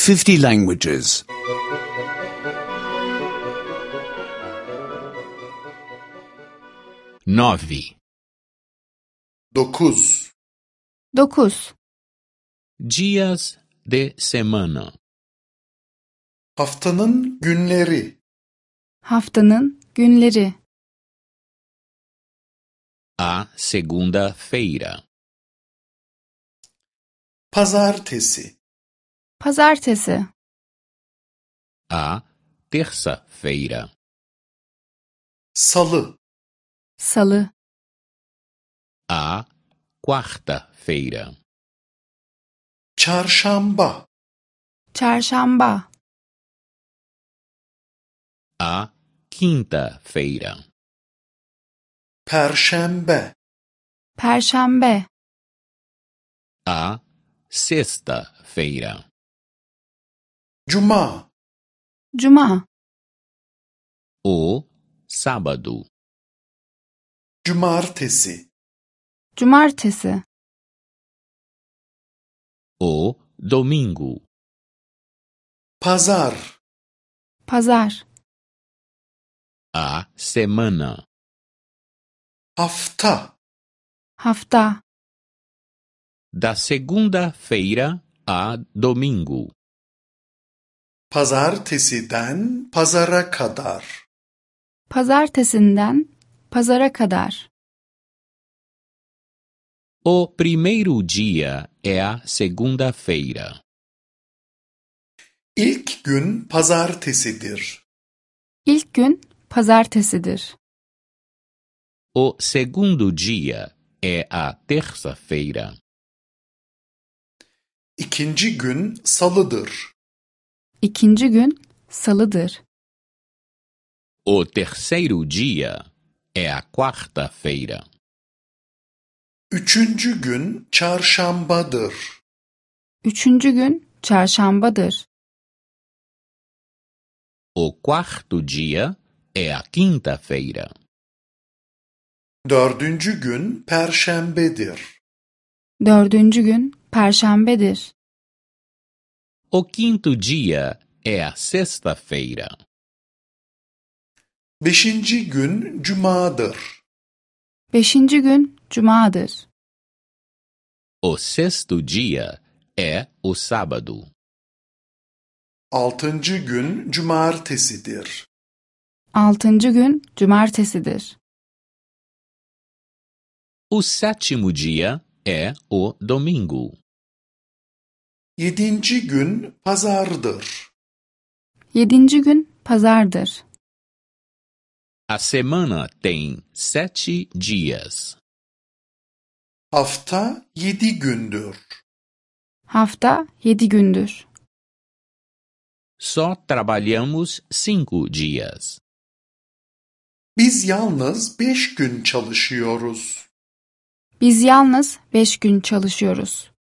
50 languages. 9. 9. 9. Dias de semana. Haftanın günleri. Haftanın günleri. A segunda-feira. Pazartesi. Pazartesi. A terça-feira. Salı. Salı. A quarta-feira. Çarşamba. Çarşamba. A quinta-feira. Perşembe. Perşembe. A sexta-feira. Cuma. Cuma. O sábado. Cumartesi. Cumartesi. O domingo. Pazar. Pazar. A semana. Hafta. Hafta. Da segunda-feira a domingo. Pazartesiden pazara kadar. Pazartesinden pazara kadar. O primeiro dia é a segunda-feira. İlk gün pazartesidir. İlk gün pazartesidir. O segundo dia é a terça-feira. İkinci gün salıdır. İkinci gün salıdır. O terceiro dia é a quarta-feira. Üçüncü gün çarşambadır. Üçüncü gün çarşambadır. O quarto dia é a quinta-feira. Dördüncü gün perşembedir. Dördüncü gün perşembedir. O quinto dia é a sexta-feira. Beşinci gün cumadır. Beşinci gün cumadır. O sexto dia é o sábado. Altıncı gün cumartesidir. Altıncı gün cumartesidir. O sétimo dia é o domingo. Yedinci gün pazardır. Yedinci gün pazardır. A semana tem 7 dias. Hafta 7 gündür. Hafta 7 gündür. Só trabalhamos 5 dias. Biz yalnız 5 gün çalışıyoruz. Biz yalnız 5 gün çalışıyoruz.